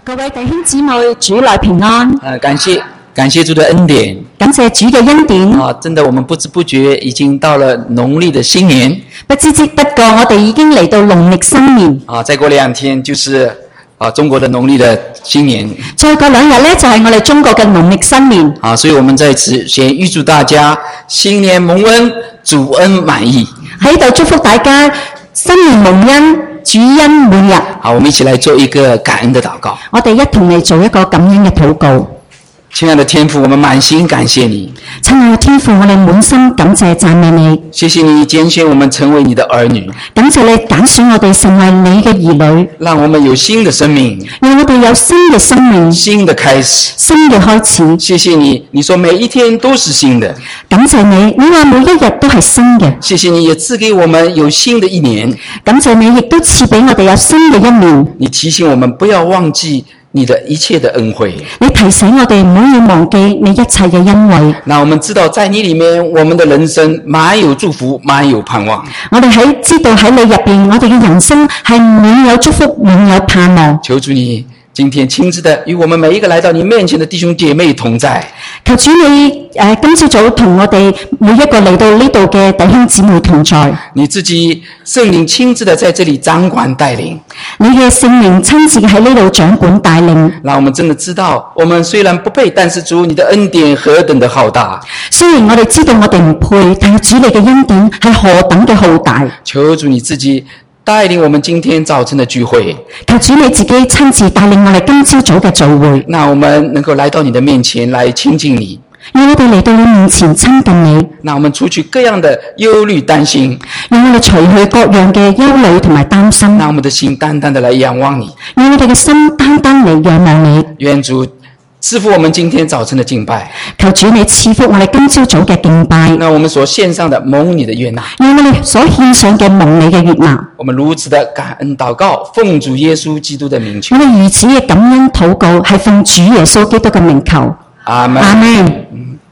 各位弟兄姊妹，主內平安。 感謝主的恩典。 感謝主嘅恩典。 真的，我們不知不覺已經到了農曆的新年。 不知不覺，我哋已經嚟到農曆新年。 再過2天就是中國的農曆的新年。 再過2日呢，就係我哋中國嘅農曆新年。 所以我們在此先預祝大家新年蒙恩，主恩滿溢。 喺度祝福大家新年蒙恩，主恩滿溢。 好，我們一起來做一個感恩的禱告。 我哋一同嚟做一個感恩嘅禱告。 親愛的天父，我們滿心感謝你。 親愛的天父，我哋滿心感謝讚美你。 謝謝你揀選我們成為你的兒女。 感謝你揀選我哋成為你嘅兒女， 讓我們有新的生命， 讓我哋有新嘅生命， 新的開始， 新嘅開始。 謝謝你，你說每一天都是新的。 感謝你，你話每一日都係新嘅。 謝謝你也賜給我們有新的一年。 感謝你亦都賜俾我哋有新嘅一年。 你提醒我們不要忘記你的一切的恩惠。 你提醒我哋唔可以忘記你一切嘅恩惠。 那我們知道在你裏面，我們的人生滿有祝福，滿有盼望。 我哋知道喺你入邊，我哋嘅人生係滿有祝福，滿有盼望。 求主你今天親自的與我們每一個來到你面前的弟兄姐妹同在。 求主你今朝早同我哋每一個嚟到呢度嘅弟兄姊妹同在。 你自己聖靈親自的在這裏掌管帶領。 你嘅聖靈親自喺呢度掌管帶領。 讓我們真的知道，我們雖然不配，但是主你的恩典何等的浩大。 雖然我哋知道我哋唔配，但係主你嘅恩典係何等嘅浩大。 求主你自己帶領我們今天早晨的聚會。 求主你自己親自帶領我哋今朝早嘅聚會。 那我們能夠來到你的面前來親近你。 讓我哋嚟到你面前親近你。 那我們除去各樣的憂慮擔心。 讓我哋除去各樣嘅憂慮同埋擔心。 讓我們的心單單的來仰望你。 讓我哋嘅心單單嚟仰望你。 願主賜福我們今天早晨的敬拜。 求主你賜福我哋今朝早嘅敬拜。 那我們所獻上的蒙你的悅納。 讓我哋所獻上嘅蒙你嘅悅納。 我們如此的感恩禱告，奉主耶穌基督的名求。 我哋如此嘅感恩禱告，係奉主耶穌基督嘅名求。 阿們。 阿們。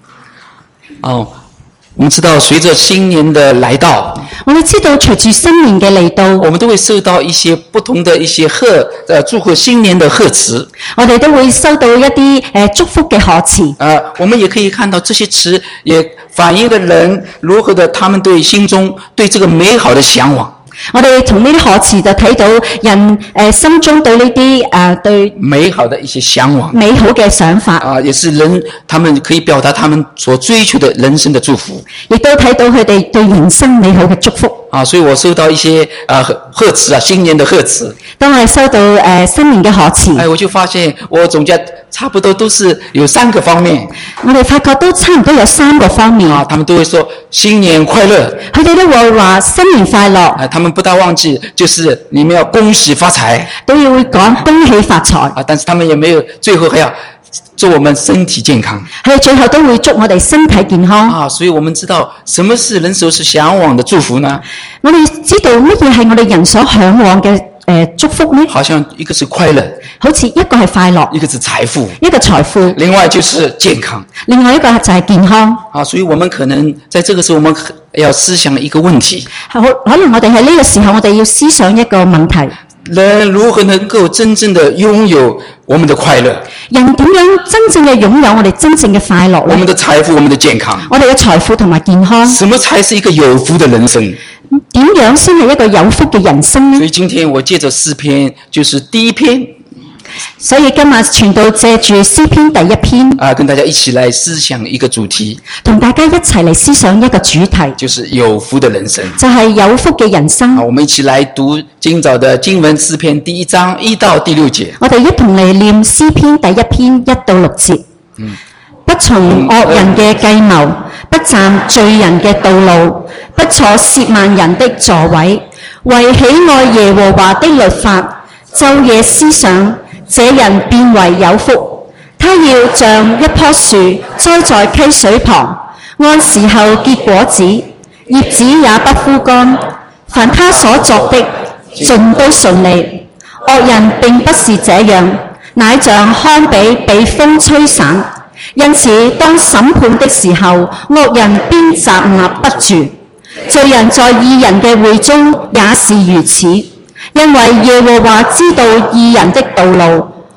我們知道隨着新年的來到， 我哋知道隨住新年嘅嚟到， 我們都會收到一些不同的一些祝賀新年的賀詞。 我哋都會收到一啲祝福嘅賀詞。 我們也可以看到這些詞也反映了人如何的他們對心中對這個美好的向往。 我哋從呢啲賀詞就睇到人心中對呢啲對美好的一些向往， 美好嘅想法。 也是人他們可以表達他們所追求的人生的祝福。 亦都睇到佢哋對人生美好嘅祝福。 所以我收到一些賀詞新年的賀詞。 當我哋收到新年嘅賀詞， 我就發現我總結差不多都是有3個方面。 我哋發覺都差唔多有3個方面。 他們都會說新年快樂。 佢哋都會話新年快樂。 他們不大忘記就是你們要恭喜發財。 都要會講恭喜發財。 但是他們也沒有最後還要祝我們身體健康。 係最後都會祝我哋身體健康。 所以我們知道什麼是人所向往的祝福呢？ 我哋知道乜嘢係我哋人所向往嘅祝福呢？ 好像一個是快樂， 好似一個係快樂， 一個是財富， 一個財富， 另外就是健康， 另外一個就係健康。 所以我們可能在這個時候我們要思想一個問題。 可能我哋喺呢個時候我哋要思想一個問題。 人如何能夠真正的擁有我們的快樂？ 人點樣真正嘅擁有我哋真正嘅快樂呢？ 我們的財富，我們的健康。 我哋嘅財富同埋健康。 什麼才是一個有福的人生？ 點樣先係一個有福嘅人生呢？ 所以今天我借着詩篇，就是第一篇。 所以今日傳道借住詩篇第1篇， 跟大家一起來思想一個主題， 同大家一齊嚟思想一個主題， 就是有福的人生， 就係有福嘅人生。 我們一起來讀今早的經文詩篇第1章1到第6節。 我哋一同嚟念詩篇第1篇1到6節。不從惡人嘅計謀，不站罪人嘅道路，不坐褻慢人的座位，為喜愛耶和華的律法，晝夜思想，這人便為有福。他要像一棵樹栽在溪水旁，按時候結果子，葉子也不枯乾。凡他所作的，盡都順利。惡人並不是這樣，乃像糠秕被風吹散。因此，當審判的時候，惡人便站立不住。罪人在義人嘅會中也是如此。因為耶和華知道義人的道路，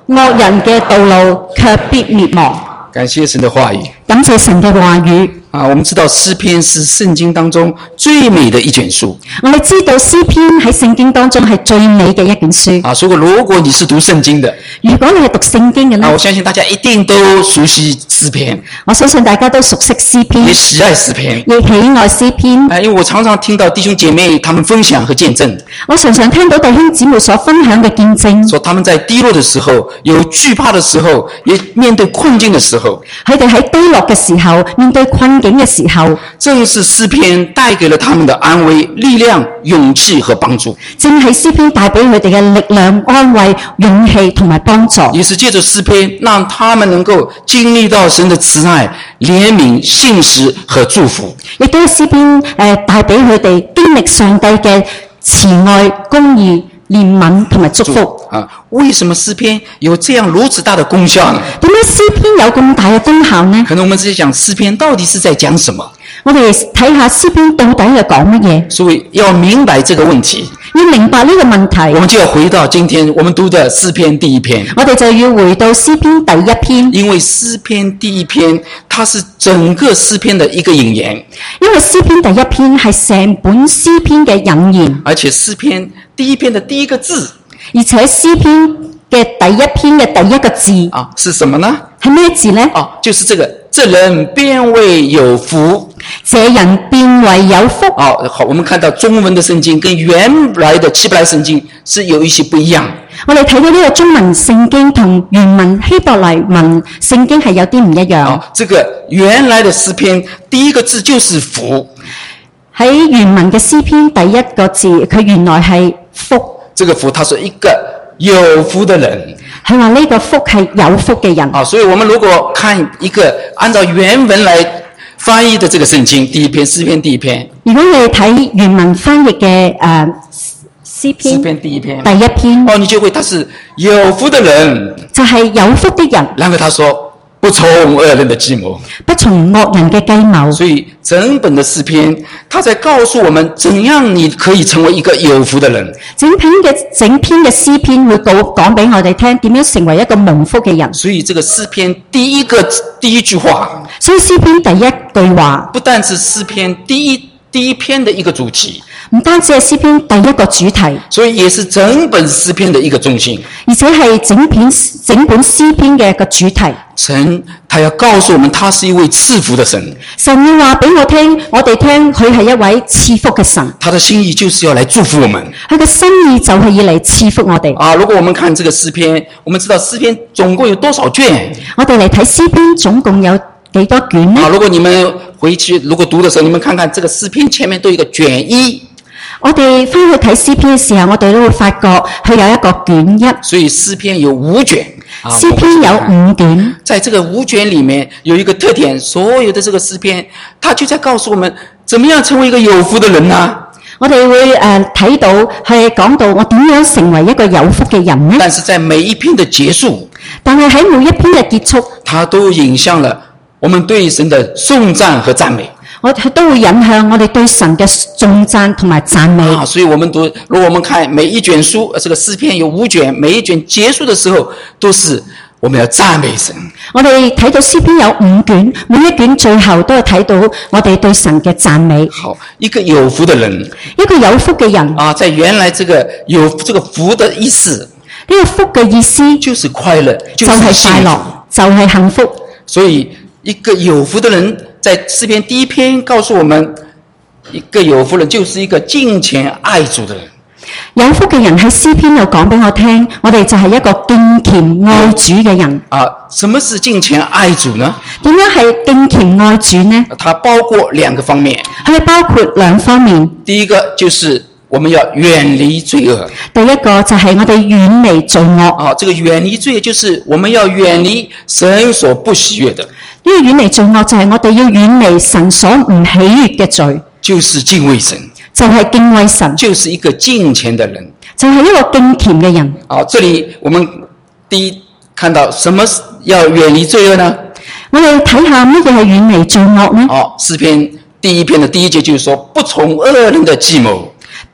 惡人嘅道路卻必滅亡。 感謝神的話語。 感謝神嘅話語。 我們知道詩篇是聖經當中最美的一卷書。 我哋知道詩篇喺聖經當中係最美嘅一卷書。 所以如果你是讀聖經的， 如果你係讀聖經嘅呢， 我相信大家一定都熟悉詩篇。 我相信大家都熟悉詩篇， 也喜愛詩篇， 亦喜愛詩篇。 因為我常常聽到弟兄姐妹他們分享和見證。 我常常聽到弟兄姊妹所分享嘅見證， 說他們在低落的時候，有懼怕的時候，也面對困境的時候， 佢哋喺低落嘅時候，面對困境嘅時候， 正是詩篇帶給了他們的安慰、力量、勇氣和幫助。 正係詩篇帶俾佢哋嘅力量、安慰、勇氣同埋幫助。 也是借着詩篇，讓他們能夠經歷到神的慈愛、憐憫、信實和祝福。 亦都係詩篇帶俾佢哋經歷上帝嘅慈愛、公義、憐憫同埋祝福。 為什麼詩篇有這樣如此大的功效呢？ 點解詩篇有咁大嘅功效呢？ 可能我們只是講詩篇到底是在講什麼？ 我哋睇下詩篇到底係講乜嘢？ 所以要明白這個問題， 要明白呢個問題， 我們就要回到今天我們讀的詩篇第一篇。 我哋就要回到詩篇第一篇， 因為詩篇第一篇它是整個詩篇的一個引言， 因為詩篇第一篇係成本詩篇嘅引言， 而且詩篇第一篇的第一個字， 而且詩篇嘅第一篇嘅第一個字是什麼呢？ 係咩字呢？ 就是這個，這人便為有福。 這人便為有福。 好，我們看到中文的聖經跟原來的希伯來聖經是有一些不一樣。 我哋睇到呢個中文聖經同原文希伯來文聖經係有啲唔一樣。 這個原來的詩篇第一個字就是福。 喺原文嘅詩篇第一個字，佢原來係福。 這個福，他說一個有福的人。 佢話呢個福係有福嘅人。 所以我們如果看一個按照原文來翻譯的這個聖經，第一篇詩篇第一篇。 如果你睇原文翻譯嘅詩篇第一篇，你就會他是有福的人， 就係有福的人。 然後他說不從惡人的計謀， 不從惡人嘅計謀。 所以整本的詩篇，他在告訴我們怎樣你可以成為一個有福的人。 整篇嘅詩篇會講俾我哋聽，點樣成為一個蒙福嘅人。 所以這個詩篇第一句話， 所以詩篇第一句話， 不但是詩篇第一篇的一個主題， 唔單止係詩篇第一個主題， 所以也是整本詩篇的一個中心， 而且係整本詩篇嘅一個主題。 神他要告訴我們，他是一位賜福的神。 神要話俾我哋聽，佢係一位賜福嘅神。 他的心意就是要來祝福我們。 佢嘅心意就係要嚟賜福我哋。 如果我們看這個詩篇，我們知道詩篇總共有多少卷？ 我哋嚟睇詩篇總共有幾多卷呢？ 如果你們回去如果讀的時候，你們看看這個詩篇前面都有一個卷一。 我哋翻去睇詩篇嘅時候，我哋都會發覺佢有一個卷一。 所以詩篇有5卷。 詩篇有5卷。 在這個5卷裡面有一個特點，所有的這個詩篇，它就在告訴我們，怎麼樣成為一個有福的人呢？ 我哋會睇到係講到我點樣成為一個有福嘅人呢？ 但是在每一篇的結束， 但係喺每一篇嘅結束， 它都引向了我們對神的頌讚和讚美。 我都會引向我哋對神嘅頌讚同埋讚美。 所以我們如果我們看每一卷書，這個詩篇有5卷，每一卷結束的時候，都是我們要讚美神。 我哋睇到詩篇有5卷，每一卷最後都係睇到我哋對神嘅讚美。 好，一個有福的人， 一個有福嘅人在原來這個有這個福的意思， 呢個福嘅意思就是快樂， 就係快樂，就係幸福。 所以一個有福的人，在詩篇第一篇告訴我們，一個有福人就是一個敬虔愛主的人。 有福嘅人喺詩篇又講俾我聽，我哋就係一個敬虔愛主嘅人。 什麼是敬虔愛主呢？ 點樣係敬虔愛主呢？ 它包括2個方面。 佢包括2方面。 第一個就是我們要遠離罪惡。 第一個就係我哋遠離罪惡。 這個遠離罪惡就是我們要遠離神所不喜悅的。 呢個遠離罪惡就係我哋要遠離神所唔喜悅嘅罪， 就是敬畏神， 就係敬畏神， 就是一個敬虔的人， 就係一個敬虔嘅人。 這裡我們第一看到什麼要遠離罪惡呢？ 我哋睇下乜嘢係遠離罪惡呢？ 詩篇第一篇的第一節就是說，不從惡人的計謀。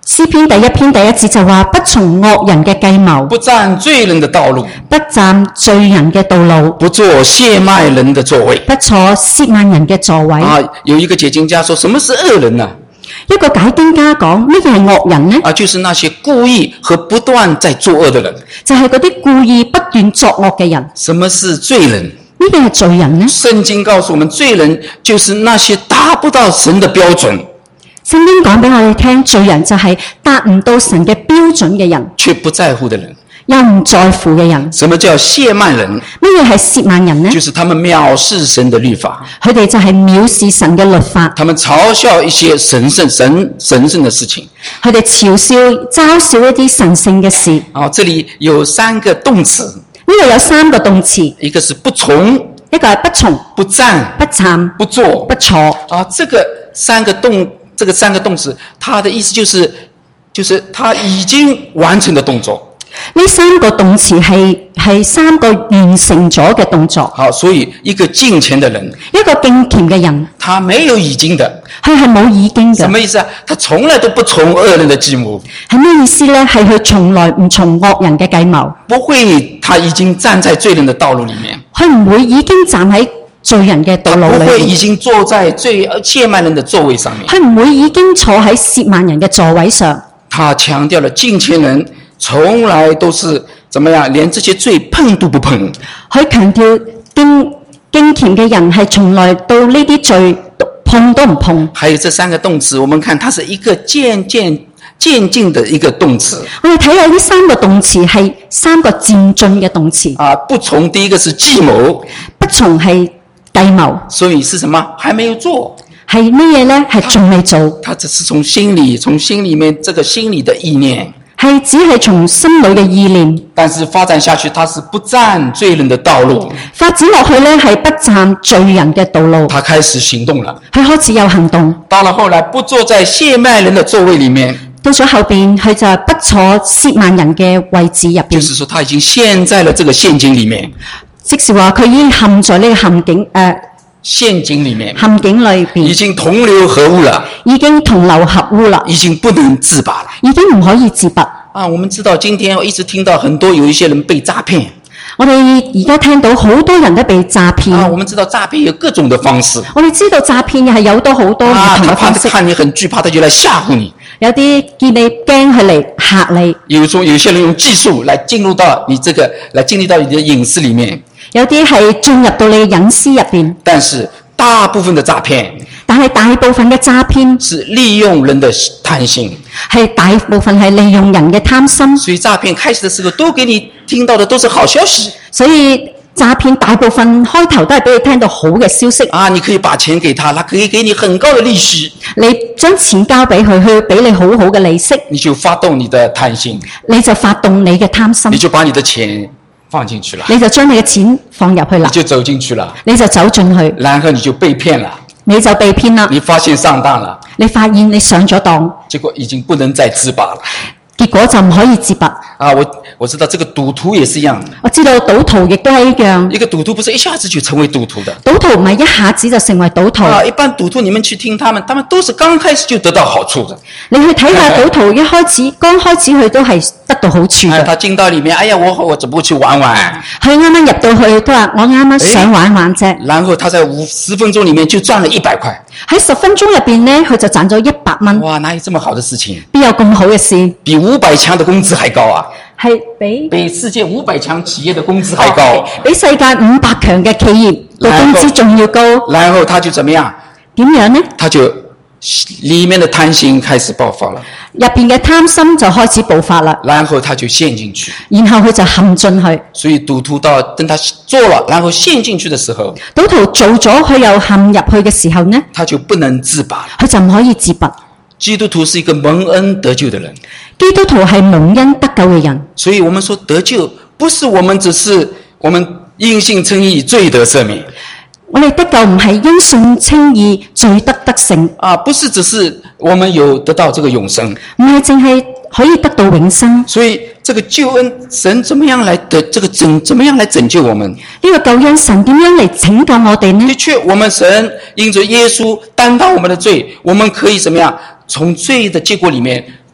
詩篇第1篇第1節就話：不從惡人嘅計謀， 不站罪人的道路， 不站罪人嘅道路， 不坐褻慢人的座位。 不坐褻慢人嘅座位。 有一个解經家說，什麼是惡人呢？ 一個解經家講，乜嘢係惡人呢？ 就是那些故意和不斷在作惡的人。 就係嗰啲故意不斷作惡嘅人。 什麼是罪人？ 乜嘢係罪人呢？ 聖經告訴我們，罪人就是那些達不到神的標準， 聖經講俾我哋聽，罪人就係達唔到神嘅標準嘅人， 卻不在乎的人。 又唔在乎嘅人。 什麼叫褻慢人？ 乜嘢係褻慢人呢？ 就是他們藐視神的律法， 佢哋就係藐視神嘅律法， 他們嘲笑一些神聖的事情。 佢哋嘲笑、嘲笑一啲神聖嘅事。 這裡有3個動詞， 呢度有3個動詞， 一個是不從， 一個係不從、 不站、 不站、 不坐、 不坐。 這個3個動詞，它的意思就是他已經完成的動作。 呢3個動詞係3個完成咗嘅動作。 所以一個敬虔的人， 一個敬虔嘅人， 他沒有已經的。 佢係冇已經嘅。 什麼意思啊？他從來都不從惡人的計謀。 係咩意思呢？係佢從來唔從惡人嘅計謀。 不會，他已經站在罪人的道路裡面。 佢唔會已經站喺罪人嘅道路裏面。 不會已經坐在褻慢人的座位上面。 佢唔會已經坐喺褻慢人嘅座位上。 他強調了敬虔人從來都是怎麼樣，連這些罪碰都不碰。 佢強調敬虔嘅人係從來到呢啲罪碰都唔碰。 還有這3個動詞，我們看它是一個漸進的一個動詞。 我哋睇下呢3個動詞係3個漸進嘅動詞。 不從第一個是計謀， 不從係計謀。 所以是什麼？還沒有做。 係乜嘢呢？係仲未做。 他只是從心裡面這個心裡的意念。 只係從心裏嘅意念， 但是發展下去，他是不站罪人的道路。 發展落去呢，係不站罪人嘅道路。 他開始行動了， 佢開始有行動。 到了後來，不坐在褻慢人的座位裡面。 到咗後邊，佢就不坐褻慢人嘅位置入邊。 就是說，他已經陷在了這個陷阱裡面。 即是話，佢已經陷在呢個陷阱裡面， 陷阱裏邊， 已經同流合污了， 已經同流合污啦， 已經不能自拔了， 已經唔可以自拔。 我們知道今天我一直聽到很多有一些人被詐騙。 我哋而家聽到好多人都被詐騙。 我們知道詐騙有各種的方式。 我哋知道詐騙係有好多唔同嘅方式。 他看你很懼怕，他就來嚇唬你。 有啲見你驚，佢嚟嚇你。 有些人用技術來進入到你的隱私裡面。 有啲係進入到你嘅隱私入邊。 但是大部分的詐騙， 但係大部分嘅詐騙是利用人的貪心， 係大部分係利用人嘅貪心。 所以詐騙開始的時候都給你聽到的都是好消息。 所以詐騙大部分開頭都係俾你聽到好嘅消息。 你可以把錢給他，他可以給你很高的利息。 你將錢交俾佢，佢俾你好好嘅利息。 你就發動你的貪心， 你就發動你嘅貪心， 你就把你的錢放進去了， 你就將你嘅錢放入去啦， 你就走進去了， 你就走進去， 然後你就被騙了， 你就被騙啦， 你發現上當了， 你發現你上咗當， 結果已經不能再自拔了， 結果就唔可以自拔。 我知道這個賭徒也是一樣， 我知道賭徒亦都係一樣。 一個賭徒不是一下子就成為賭徒的， 賭徒唔係一下子就成為賭徒。 一般賭徒你們去聽他們都是剛開始就得到好處的。 你去睇下賭徒一開始剛開始佢都係得到好處嘅。 他進到裡面，我只不過去玩玩。 佢啱啱入到去都話我啱啱想玩玩啫。 然後他在10分鐘裡面就賺了100塊。 喺10分鐘入邊呢，佢就賺咗100蚊。 哇，哪有這麼好的事情？ 邊有咁好嘅事？ 比500強的工資還高啊！ 係比世界500強企業的工資還高， 比世界500強嘅企業嘅工資仲要高。 然後他就怎麼樣？ 點樣呢？ 他就裡面的貪心開始爆發了， 入邊嘅貪心就開始爆發啦。 然後他就陷進去， 然後佢就陷進去。 所以賭徒等他做了，然後陷進去的時候， 賭徒做咗佢又陷入去嘅時候呢， 他就不能自拔了， 佢就唔可以自拔。 基督徒是一個蒙恩得救的人， 基督徒係蒙恩得救嘅人， 所以我們說得救不是我們只是我們因信稱義罪得赦免， 我哋得救唔係因信稱義罪得勝不是只是我們有得到這個永生， 唔係淨係可以得到永生。 所以這個救恩神怎麼樣來怎麼樣來拯救我們？ 呢個救恩神點樣嚟拯救我哋呢？ 的確，我們神因着耶穌擔當我們的罪，我們可以怎麼樣從罪的結果裡面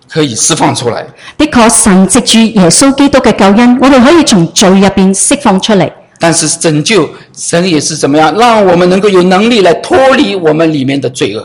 可以釋放出來。 的確，神藉住耶穌基督嘅救恩，我哋可以從罪入邊釋放出嚟。 但是拯救神也是怎麼樣，讓我們能夠有能力來脫離我們裡面的罪惡。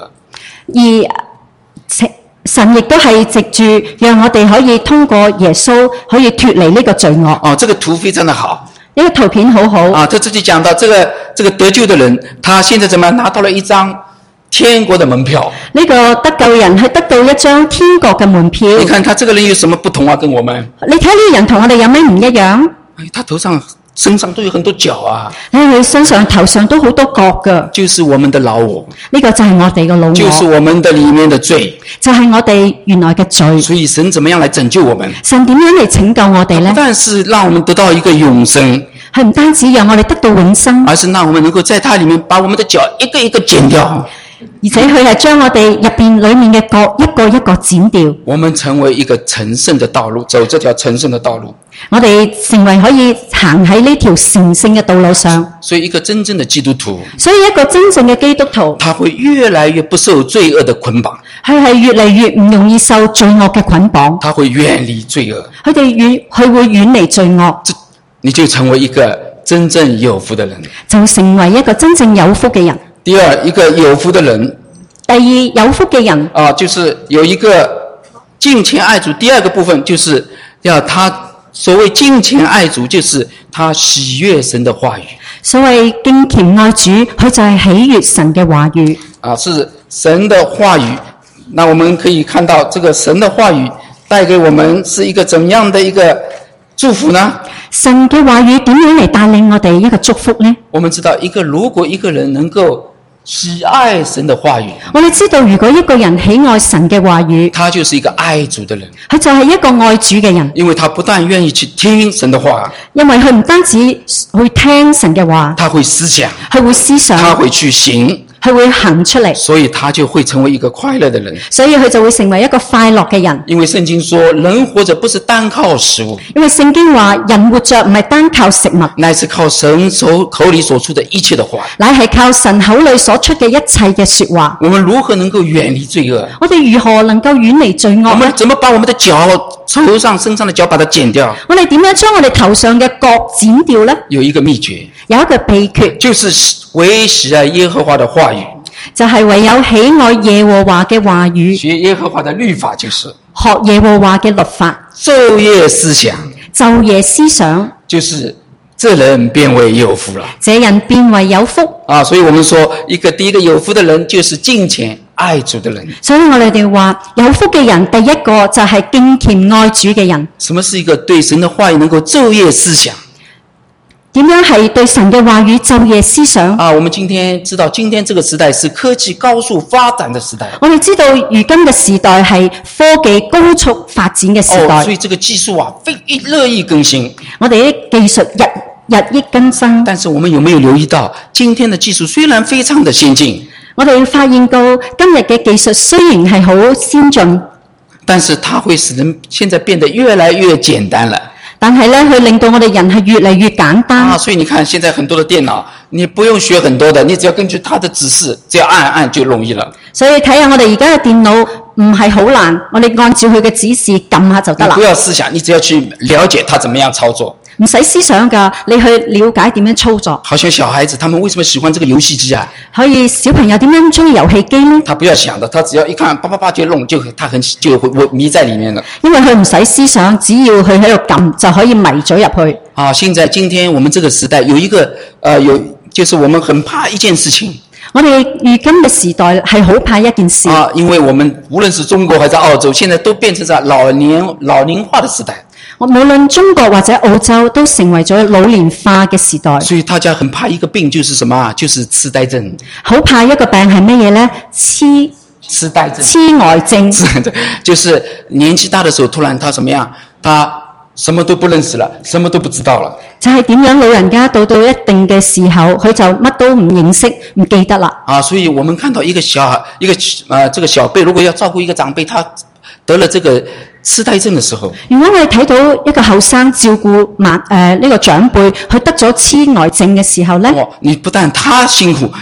而神亦都係藉住讓我哋可以通過耶穌可以脫離呢個罪惡。 哦，這個圖非常的好。 呢個圖片好好。 啊，他這裡講到這個得救的人，他現在怎麼樣拿到了一張天國的門票。 呢個得救人係得到一張天國嘅門票。 你看他這個人有什麼不同啊？跟我們？ 你睇呢個人同我哋有咩唔一樣？ 他身上都有很多角啊。 佢身上頭上都好多角㗎。 就是我們的老我。 呢個就係我哋嘅老我。 就是我們的裡面的罪。 就係我哋原來嘅罪。 所以神怎麼樣來拯救我們？ 神點樣嚟拯救我哋呢？ 不但是讓我們得到一個永生， 係唔單止讓我哋得到永生， 而是讓我們能夠在它裡面把我們的角一個一個剪掉。 而且佢係將我哋入邊裡面嘅角一個一個剪掉。 我們成為一個成聖的道路，走這條成聖的道路。 我哋成為可以行喺呢條成聖嘅道路上。 所以一個真正的基督徒， 所以一個真正嘅基督徒， 他會越來越不受罪惡的捆綁。 佢係越嚟越唔容易受罪惡嘅捆綁。 他會遠離罪惡。 佢會遠離罪惡。 你就成為一個真正有福的人。 就成為一個真正有福嘅人。 第二，一個有福的人。 第二，有福嘅人啊，就是有一個敬虔愛主。第二個部分就是要他所謂敬虔愛主，就是他喜悅神的話語。 所謂敬虔愛主，佢就係喜悅神嘅話語。 啊，是神的話語。那我們可以看到，這個神的話語帶給我們是一個怎樣的一個祝福呢？ 神嘅話語點樣嚟帶領我哋一個祝福呢？ 我們知道，如果一個人能夠喜愛神的話語， 我哋知道，如果一個人喜愛神嘅話語， 他就是一個愛主的人。 佢就係一個愛主嘅人， 因為他不但願意去聽神的話， 因為佢唔單止去聽神嘅話， 他會思想， 佢會思想， 他會去行， 佢會行出嚟， 所以他就會成為一個快樂的人。 所以佢就會成為一個快樂嘅人。 因為聖經說，人活着不是單靠食物， 因為聖經話人活着唔係單靠食物， 乃是靠神口裏所出的一切的話， 乃係靠神口裏所出嘅一切嘅說話。 我們如何能夠遠離罪惡？ 我哋如何能夠遠離罪惡？ 我們怎麼把我們的腳、頭上、身上的角把它剪掉？ 我哋點樣將我哋頭上嘅角剪掉呢？ 有一個秘訣， 有一個秘訣， 就是唯喜愛耶和華的話語， 就係唯有喜愛耶和華嘅話語， 學耶和華的律法，就是學耶和華嘅律法， 晝夜思想， 晝夜思想， 就是這人變為有福了。 這人變為有福啊！所以我們說，第一個有福的人就是敬虔愛主的人。 所以我哋話有福嘅人，第一個就係敬虔愛主嘅人。 什麼是一個對神的話語能夠晝夜思想？ 點樣係對神嘅話語晝夜思想？ 啊，我們今天知道，今天這個時代是科技高速發展的時代。 我哋知道，如今嘅時代係科技高速發展嘅時代。 所以這個技術啊，日益更新。 我哋啲技術日益更新。 但是我們有沒有留意到，今天的技術雖然非常的先進， 我哋發現到今日嘅技術雖然係好先進， 但是它會使人現在變得越來越簡單了。 但係呢，佢令到我哋人係越嚟越簡單。 啊，所以你看，現在很多的電腦，你不用學很多的，你只要根據它的指示，只要按就容易了。 所以睇下我哋而家嘅電腦唔係好難，我哋按照佢嘅指示撳下就得啦。 你不要思想，你只要去了解它怎麼樣操作。 唔使思想㗎，你去了解點樣操作。 好像小孩子，他們為什麼喜歡這個遊戲機啊？ 可以小朋友點樣中意遊戲機呢？ 他不要想的，他只要一看，叭叭叭就弄，就會迷在裡面了。 因為佢唔使思想，只要佢喺度撳就可以迷咗入去。 啊，今天我們這個時代有一個就是我們很怕一件事情。 我哋如今嘅時代係好怕一件事。 啊，因為我們無論是中國還是澳洲，現在都變成咗老齡化的時代。 無論中國或者澳洲都成為咗老年化嘅時代。 所以大家很怕一個病，就是什麼？就是痴呆症。 好怕一個病係乜嘢呢？痴呆症。 就是年紀大的時候，突然他什麼樣？他什麼都不認識了，什麼都不知道了。 就係點樣？老人家到一定嘅時候，佢就乜都唔認識、唔記得啦。 啊，所以我們看到這個小輩，如果要照顧一個長輩，他得了這個痴呆症的時候， 如果我哋睇到一個後生照顧呢個長輩，佢得咗痴呆症嘅時候呢， 你不但他辛苦，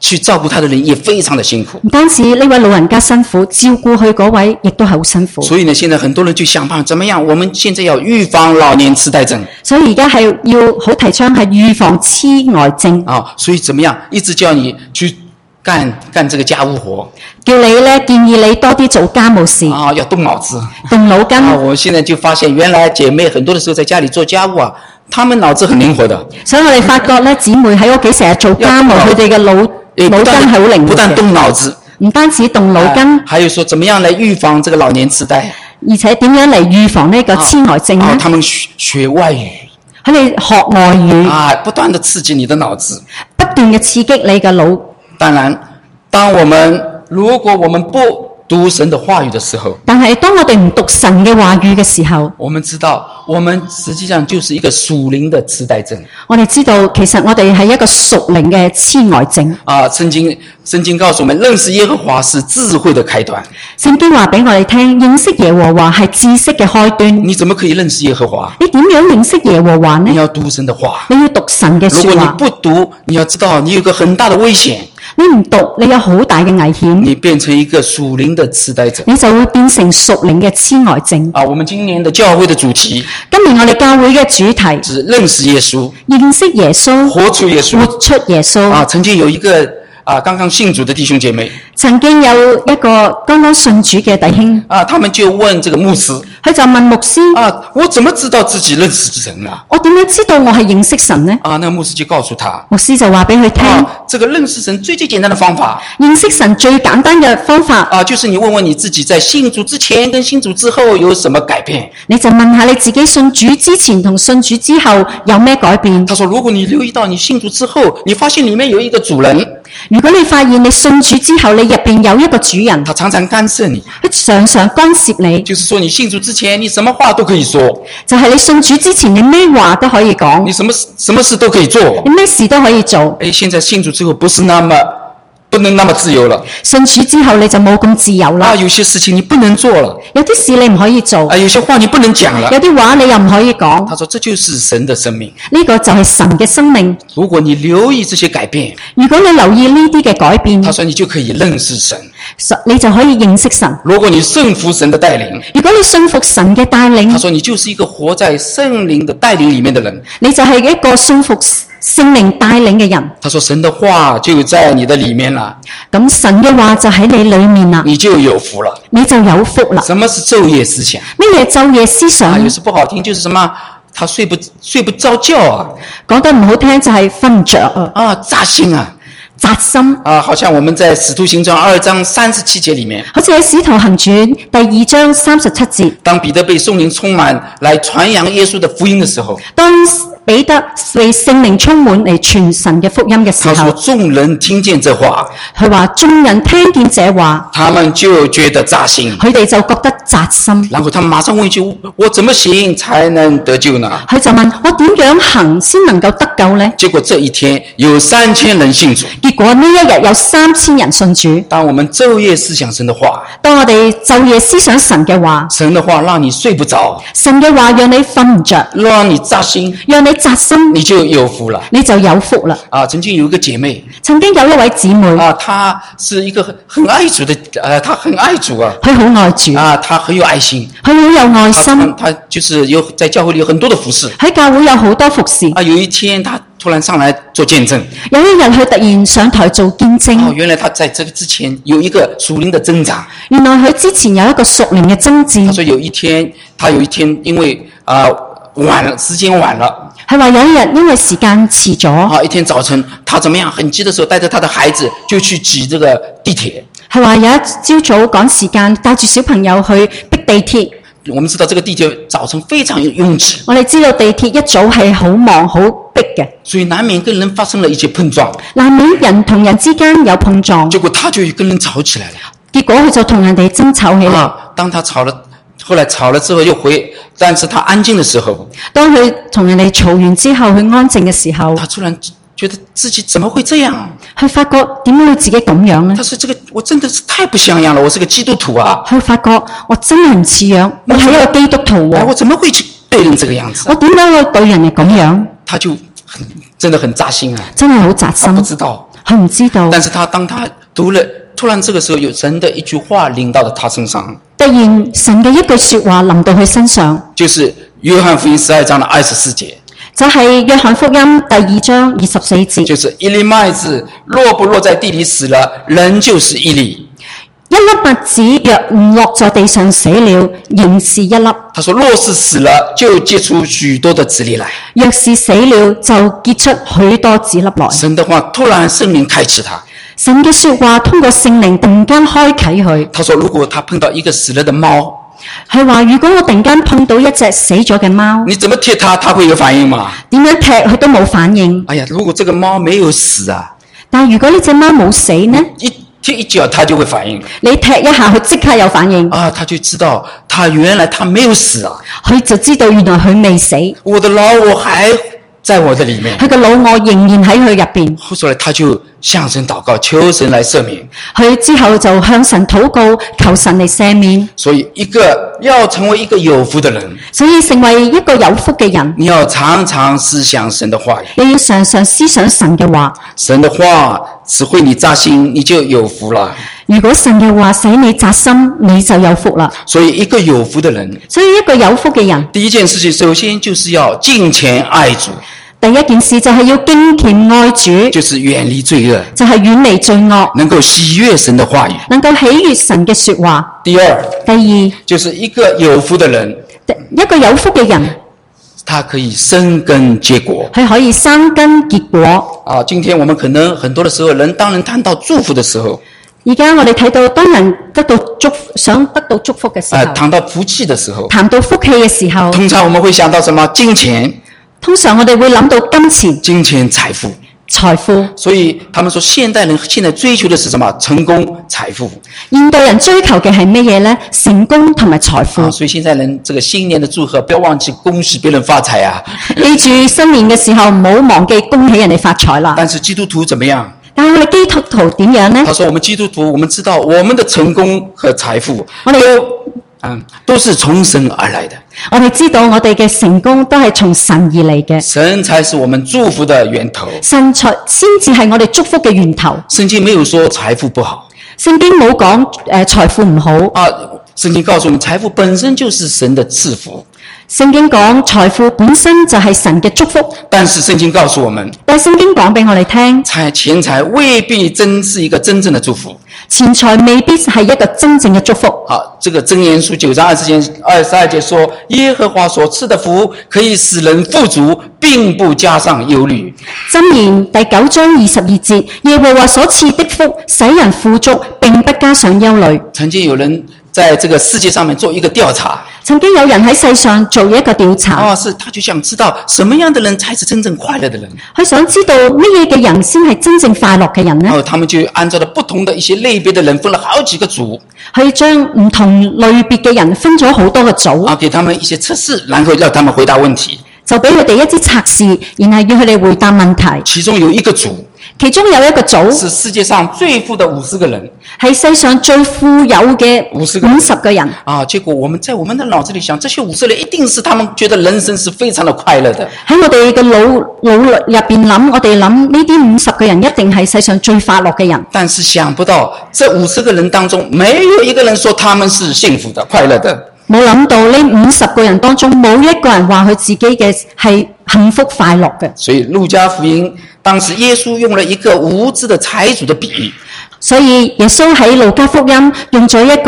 去照顧他的人也非常的辛苦。 唔單止呢位老人家辛苦，照顧佢嗰位亦都係好辛苦。 所以呢，現在很多人就想辦法怎麼樣，我們現在要預防老年痴呆症。 所以而家係要好提倡係預防痴呆症。 所以怎麼樣，一直叫你去幹這個家務活。 叫你呢，建議你多啲做家務事。 要動腦子。 動腦筋。 我現在就發現，原來姐妹很多的時候在家裡做家務他們腦子很靈活的。 所以我哋發覺呢，姊妹喺屋企成日做家務，佢哋嘅腦筋係好靈活嘅。 不但動腦子， 唔單止動腦筋， 還有說怎麼樣來預防這個老年痴呆， 而且點樣嚟預防呢個痴呆症呢？ 他們學外語， 佢哋學外語， 不斷的刺激你的腦子， 不斷嘅刺激你嘅腦。 當然，如果我們不讀神的話語的時候， 但係當我哋唔讀神嘅話語嘅時候， 我們知道我們實際上就是一個屬靈的痴呆症。 我哋知道其實我哋係一個屬靈嘅痴呆症。 聖經告訴我們，認識耶和華是智慧的開端。 聖經話俾我哋聽，認識耶和華係知識嘅開端。 你怎麼可以認識耶和華？ 你點樣認識耶和華呢？ 你要讀神的話， 你要讀神嘅說話。 如果你不讀，你要知道你有個很大的危險。 你唔讀，你有好大嘅危險。 你變成一個屬靈的痴呆者， 你就會變成屬靈嘅痴呆症。 我們今年的教會的主題， 今年我哋教會嘅主題是認識耶穌， 認識耶穌， 活出耶穌， 活出耶穌。 曾經有一個剛剛信主的弟兄姐妹， 曾經有一個剛剛信主嘅弟兄， 他們就問這個牧師， 佢就問牧師， 我怎麼知道自己認識神啊？ 我點樣知道我係認識神呢？ 那個牧師就告訴他， 牧師就話俾佢聽， 這個認識神最簡單的方法， 認識神最簡單嘅方法， 就是你問問你自己，在信主之前跟信主之後有什麼改變？ 你就問下你自己，信主之前同信主之後有咩改變？ 他說，如果你留意到你信主之後，你發現裡面有一個主人。 如果你發現你信主之後，你入邊有一個主人， 他常常干涉你， 佢常常干涉你。 就是說，你信主之前，你什麼話都可以說。 就係你信主之前，你咩話都可以講， 你什麼事都可以做， 你咩事都可以做。 現在信主之後不能那麼自由了。 信主之後你就冇咁自由啦。 有些事情你不能做了， 有啲事你唔可以做， 有些話你不能講了， 有啲話你又唔可以講。 他說這就是神的生命， 呢個就係神嘅生命。 如果你留意這些改變， 如果你留意呢啲嘅改變， 他說你就可以認識神， 你就可以認識神。 如果你順服神的帶領， 如果你信服神嘅帶領， 他說你就是一個活在聖靈的帶領裡面的人， 你就係一個信服聖靈帶領嘅人。 他說神的話就在你的裡面了， 咁神嘅話就喺你裡面啦， 你就有福了， 你就有福啦。 什麼是晝夜思想？ 咩嘢晝夜思想？ 有時不好聽，就是什麼他睡不着覺啊， 講得唔好聽就係瞓唔着扎心啊， 扎心好像我們在使徒行傳2章37節裡面， 好似喺使徒行傳第2章37節， 當彼得被聖靈充滿來傳揚耶穌的福音的時候， 當彼得被聖靈充滿嚟傳神嘅福音嘅時候， 他說眾人聽見這話， 佢話眾人聽見這話， 他們就覺得扎心， 佢哋就覺得扎心， 然後他們馬上問一句，我怎麼行才能得救呢？ 佢就問，我點樣行先能夠得救呢？ 結果這一天有3000人信主， 結果呢一日有3000人信主。 當我們晝夜思想神的話， 當我哋晝夜思想神嘅話， 神的話讓你睡不着， 神嘅話讓你瞓唔着， 讓你扎心， 讓你扎心， 你就有福了， 你就有福了。 曾經有一個姐妹， 曾經有一位姊妹， 她是一個很愛主的，她很愛主啊， 佢好愛主， 她很有愛心， 佢好有愛心， 她就是在教會裏有很多的服侍， 喺教會有好多服侍。 有一天她突然上來做見證， 有一日佢突然上台做見證， 原來她在這個之前有一個屬靈的掙扎， 原來佢之前有一個屬靈嘅爭戰。 她說有一天因為時間晚了， 佢話有一日因為時間遲咗， 一天早晨他怎麼樣很急的時候帶着他的孩子就去擠這個地鐵。 佢話有一朝早趕時間帶住小朋友去逼地鐵。 我們知道這個地鐵早晨非常擁擠， 我哋知道地鐵一早係好忙好逼嘅，所以難免跟人發生了一些碰撞， 難免人同人之間有碰撞， 結果他就跟人吵起來了， 結果佢就同人哋爭吵起嚟。 當他後來吵了之後但是他安靜的時候， 當佢同人哋吵完之後，佢安靜嘅時候， 他突然覺得自己怎麼會這樣？ 佢發覺點解會自己咁樣呢？ 他說：這個我真的是太不像樣了，我是個基督徒啊！ 佢發覺我真係唔似樣，我係一個基督徒喎。 我怎麼會去對人這個樣子？ 我點解會對人哋咁樣？ 他就真的很扎心啊！ 真係好扎心。 他不知道佢唔知道。 但是当他读了，突然这个时候有神的一句话临到了他身上， 突然神嘅一句說話臨到佢身上， 就是約翰福音12章的24節， 就係約翰福音第2章24節， 就是一粒麥子落不落在地裏死了，仍就是一粒。 一粒麥子若唔落在地上死了，仍是一粒； 他說若是死了，就結出許多的子粒來。 若是死了，就結出許多子粒來。 神的話突然聖靈開啟他， 神嘅說話通過聖靈突然間開啟佢。 他說如果他碰到一個死了的貓， 佢話如果我突然間碰到一隻死咗嘅貓， 你怎麼踢它，它會有反應嗎？ 點樣踢佢都冇反應。 哎呀，如果這個貓沒有死啊， 但係如果呢隻貓冇死呢？ 一踢一腳它就會反應。 你踢一下佢即刻有反應。 啊，他就知道他原來他沒有死啊， 佢就知道原來佢未死， 我的老我還在我的裡面。 佢嘅老我仍然喺佢入邊。 後來他就向神禱告，求神來赦免。 佢之後就向神禱告，求神嚟赦免。 所以要成為一個有福的人， 所以成為一個有福嘅人， 你要常常思想神的話語。 你要常常思想神嘅話。 神的話只會你扎心，你就有福了。 如果神嘅話使你扎心，你就有福啦。 所以一個有福的人， 所以一個有福嘅人， 第一件事情首先就是要敬虔愛主， 第一件事就係要敬虔愛主， 就是遠離罪惡， 就係遠離罪惡， 能夠喜悅神的話語。 能夠喜悅神嘅說話。 第二， 第二， 就是一個有福的人， 一個有福嘅人， 他可以生根結果。 佢可以生根結果。 啊，今天我們可能很多的時候，當人談到祝福的時候， 而家我哋睇到當人想得到祝福嘅時候， 談到福氣的時候， 談到福氣嘅時候， 通常我們會想到什麼？金錢。 通常我哋會諗到金錢、 財富。 財富。 所以他們說現代人現在追求的是什麼？成功、財富。 現代人追求嘅係乜嘢呢？成功同埋財富。 所以現在人這個新年的祝賀，不要忘記恭喜別人發財啊！ 記住新年嘅時候唔好忘記恭喜人哋發財啦。 但是基督徒怎麼樣？ 但係我哋基督徒點樣呢？ 他說我們基督徒，我們知道我們的成功和財富， 我哋都是從神而來的。 我哋知道我哋嘅成功都係從神而嚟嘅。 神才是我們祝福的源頭。 神才先至係我哋祝福嘅源頭。 聖經沒有說財富不好。 聖經冇講財富唔好。 啊，聖經告訴我們，財富本身就是神的賜福。 聖經講財富本身就係神嘅祝福。 但是聖經告訴我們， 但係聖經講俾我哋聽， 錢財未必真是一個真正的祝福。 錢財未必係一個真正嘅祝福。 好，這個箴言書9章22節說，耶和華所賜的福可以使人富足，並不加上憂慮。 箴言第9章22節，耶和華所賜的福使人富足，並不加上憂慮。 曾經有人在這個世界上面做一個調查， 曾經有人喺世上做一個調查， 他就想知道什麼樣的人才是真正快樂的人。 佢想知道乜嘢嘅人先係真正快樂嘅人呢？ 他們就按照了不同的一些類別的人分了好幾個組， 佢將唔同類別嘅人分咗好多個組， 給他們一些測試，然後讓他們回答問題。 就俾佢哋一啲測試，然後要佢哋回答問題。 其中有一個組， 其中有一個組是世界上最富的50個人， 係世上最富有嘅50個人。 結果我們在我們的腦子裏想，這些50人一定是他們覺得人生是非常的快樂的。 喺我哋嘅腦入邊諗，我哋諗呢啲50個人一定係世上最快樂嘅人。 但是想不到，這50個人當中，沒有一個人說他們是幸福的、快樂的。 冇諗到呢50個人當中，冇一個人話佢自己嘅係幸福快樂嘅。 所以路加福音當時耶穌用了一個無知的財主的比喻。 所以耶穌喺路加福音用咗一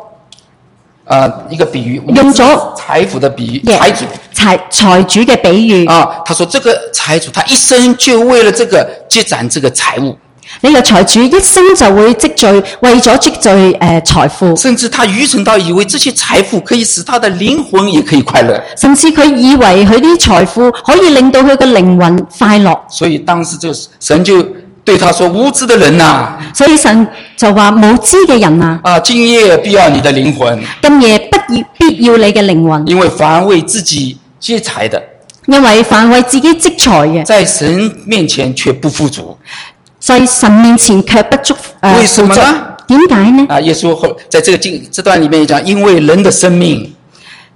個比喻， 用咗財富的比喻， 財主嘅比喻。 他說這個財主他一生就為了這個積攢這個財物。 呢個財主一生就會積聚，為咗積聚財富， 甚至他愚蠢到以為這些財富可以使他的靈魂也可以快樂， 甚至佢以為佢啲財富可以令到佢嘅靈魂快樂。所以當時就神就對他說：無知的人啊！ 所以神就話無知嘅人啊！ 今夜必要你的靈魂， 今夜必要你嘅靈魂， 因為凡為自己積財的， 因為凡為自己積財嘅， 在神面前卻不富足。 在神面前卻不足為什麼呢？ 點解呢？ 耶穌在這段裡面講，因為人的生命，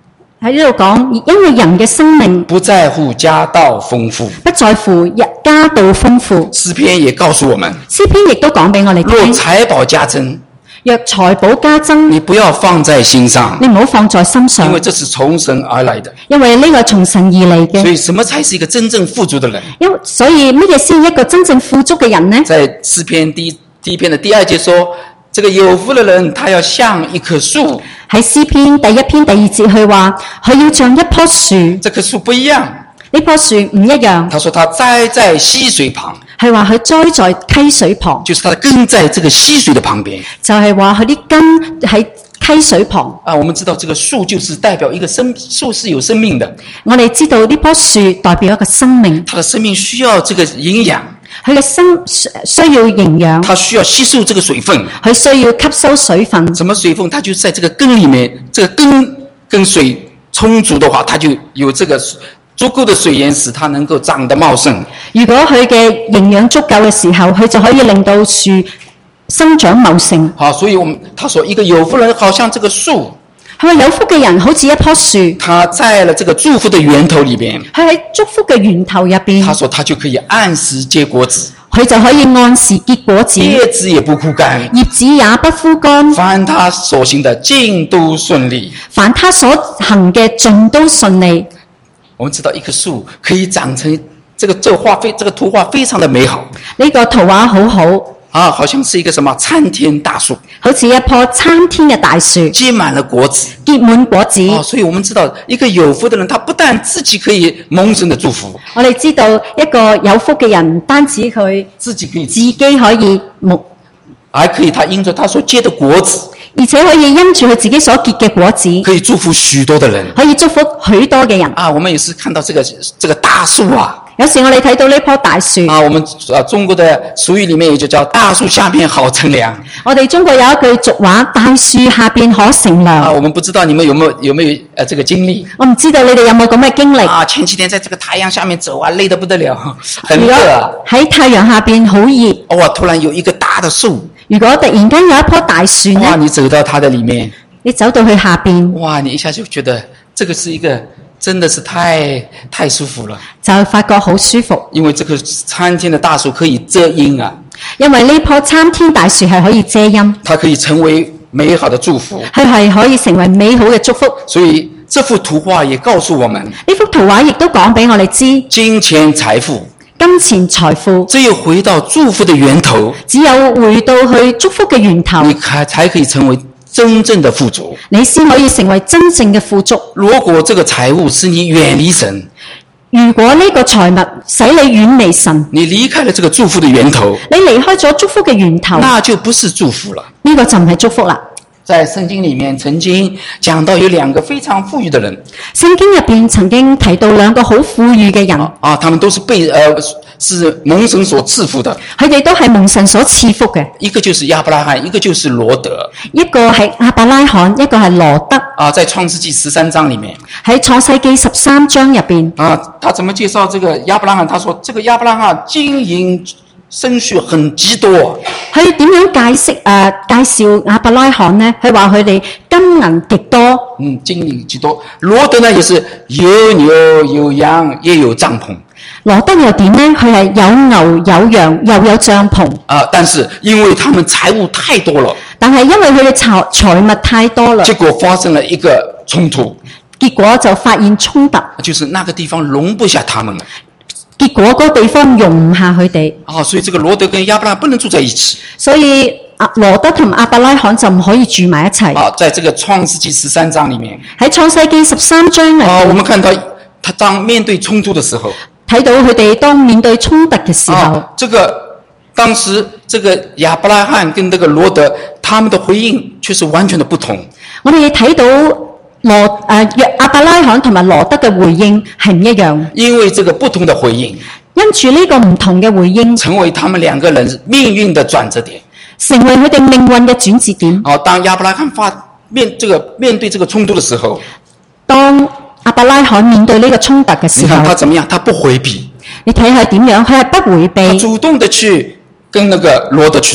喺呢度講，因為人嘅生命不在乎家道豐富。 不在乎家道豐富。 詩篇也告訴我們， 詩篇亦都講俾我哋若聽， 財寶加增， 若財寶加增， 你不要放在心上， 你唔好放在心上， 因為這是從神而來的。 因為呢個係從神而嚟嘅。 所以什麼才是一個真正富足的人？ 所以乜嘢先係一個真正富足嘅人呢？ 在詩篇第一篇的第2節說，這個有福的人，他要像一棵樹。 喺詩篇第1篇第2節佢話，佢要像一棵樹。 這棵樹不一樣， 呢棵樹唔一樣。 他說他栽在溪水旁， 係話佢栽在溪水旁， 就是他的根在這個溪水的旁邊。 就係話佢啲根喺溪水旁。 啊，我們知道這個樹就是代表一個樹是有生命的。 我哋知道呢棵樹代表一個生命， 它的生命需要這個營養， 佢嘅需要營養， 它需要吸收這個水分。 佢需要吸收水分。 什麼水分？它就在這個根裡面，這個根跟水充足的話，它就有這個足夠的水源，使它能夠長得茂盛。 如果佢嘅營養足夠嘅時候，佢就可以令到樹生長茂盛。 好，所以他說一個有福人好像這個樹， 佢話有福嘅人好似一棵樹， 他在了這個祝福的源頭裡邊， 佢喺祝福嘅源頭入邊， 他說他就可以按時結果子， 佢就可以按時結果子， 葉子也不枯乾， 葉子也不枯乾， 凡他所行的盡都順利。 凡他所行嘅盡都順利。 我們知道一棵樹可以長成這個圖畫非常的美好。 呢個圖畫好好啊，好像是一個什麼參天大樹， 好似一棵參天嘅大樹， 結滿了果子， 結滿果子。 所以我們知道一個有福的人，他不但自己可以蒙神的祝福， 我哋知道一個有福嘅人，唔單止佢自己可以， 自己可以還可以他因着他所結的果子， 而且可以因住佢自己所結嘅果子， 可以祝福許多的人， 可以祝福許多嘅人。 啊，我們也是看到這個大樹啊。 有時我哋睇到呢棵大樹， 啊，我們中國的俗語裡面也就叫大樹下面好乘涼。 我哋中國有一句俗話，大樹下邊可乘涼。 啊，我們不知道你們有沒有這個經歷？ 我唔知道你哋有冇咁嘅經歷。 啊，前幾天在這個太陽下面走啊，累得不得了，很熱啊。 喺太陽下邊好熱。 哇，突然有一個大的樹。 如果突然間有一棵大樹呢？ 哇，你走到它的裡面， 你走到去下邊， 哇，你一下就覺得這個是一個真的是太舒服了， 就發覺好舒服。 因為這個參天的大樹可以遮陰啊， 因為呢棵參天大樹係可以遮陰， 它可以成為美好的祝福， 佢係可以成為美好嘅祝福。 所以這幅圖畫也告訴我們， 呢幅圖畫亦都講俾我哋知， 金錢財富， 金錢財富只有回到祝福的源頭， 只有回到去祝福嘅源頭， 你才可以成為真正的富足， 你先可以成為真正嘅富足。 如果這個財物使你遠離神， 如果呢個財物使你遠離神， 你離開了這個祝福的源頭， 你離開咗祝福嘅源頭， 那就不是祝福了。 呢個就唔係祝福啦。 在聖經裡面曾經講到有兩個非常富裕的人， 聖經入邊曾經提到兩個好富裕嘅人， 啊，他們都是是蒙神所賜福的， 佢哋都係蒙神所賜福嘅。 一個就是亞伯拉罕，一個就是羅德。 一個係亞伯拉罕，一個係羅德。 啊，在創世紀13章裡面， 喺創世紀13章入邊， 啊，他怎麼介紹這個亞伯拉罕？他說，這個亞伯拉罕金銀牲畜很極多。 佢點樣介紹亞伯拉罕呢？佢話佢哋金銀極多。 金銀極多。羅德呢，也是有牛有羊，也有帳篷。 羅德又點呢？佢係有牛有羊，又有帳篷。 啊，但是因為他們財物太多了， 但係因為佢哋財物太多了， 結果發生了一個衝突。 結果就發現衝突， 就是那個地方容不下他們了。 結果嗰個地方容唔下佢哋。 啊，所以這個羅德跟亞伯拉罕不能住在一起。 所以羅德同亞伯拉罕就唔可以住埋一齊。 啊，在這個創世紀13章裡面， 喺創世紀13章入邊， 我們看到他當面對衝突的時候， 睇到佢哋當面對衝突嘅時候， 這個當時這個亞伯拉罕跟這個羅德，他們的回應卻是完全的不同。 我哋睇到亞伯拉罕同埋羅德嘅回應係唔一樣， 因為這個不同的回應， 因住呢個唔同嘅回應， 成為他們兩個人命運的轉折點， 成為佢哋命運嘅轉折點。 當亞伯拉罕面對這個衝突的時候， 當亞伯拉罕面對呢個衝突嘅時候， 你看他怎麼樣？他不回避。 你睇下點樣？佢係不回避， 他主動的去跟那個羅德去說。